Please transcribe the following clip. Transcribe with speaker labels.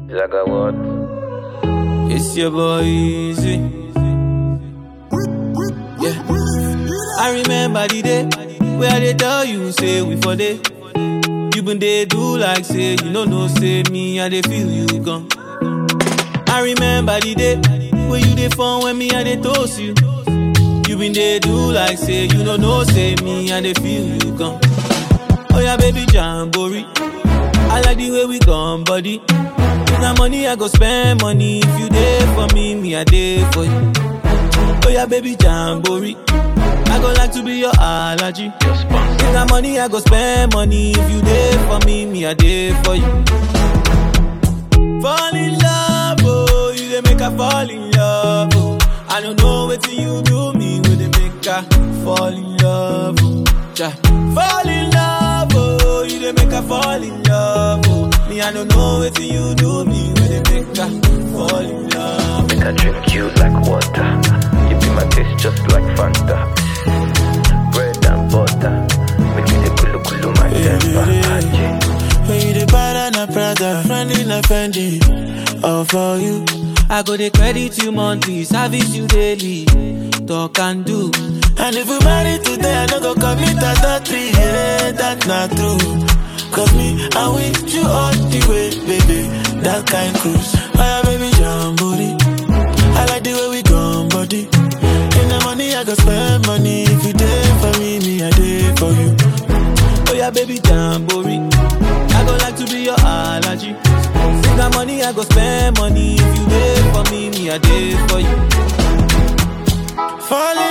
Speaker 1: Zaga what?
Speaker 2: It's your boy Easy. Yeah. I remember the day where they tell you say we for day. You been they do like say you no say me I they feel you gone. I remember the day where you they phone when me I they toast you. You been they do like say you no say me I they feel you gone. Oh yeah baby Jamboree, I like the way we gone body. Now money I go spend money. If you there for me I there for you. Oh yeah baby Jamboree, I go like to be your allergy. Now money I go spend money. If you there for me I there for you. Fall in love, oh, you they make her fall in love, oh. I don't know what you do me when they make her fall in love, oh. Yeah. Fall in love, oh, you they make her fall in love, oh. Me I don't know what you do me when they make her fall in love.
Speaker 1: Make I drink you like water. You be my taste just like Fanta. Bread and butter. Make me the kulu my temper.
Speaker 3: When you the banana Prada, friend in a Fendi, all for you.
Speaker 2: I go the credit you monthly, service you daily, talk and do.
Speaker 3: And if we marry today, I don't go commit adultery, yeah, that's not true. Cause me, I with you all the way, baby, that kind cruise. My baby Jamboree, I like the way we gone body. In the money, I go spend money. If you there for me I there for you.
Speaker 2: Oh yeah baby Jamboree, I go like to be your allergy. Take that money, I go spend money. If you there for me I there for you.
Speaker 3: Falling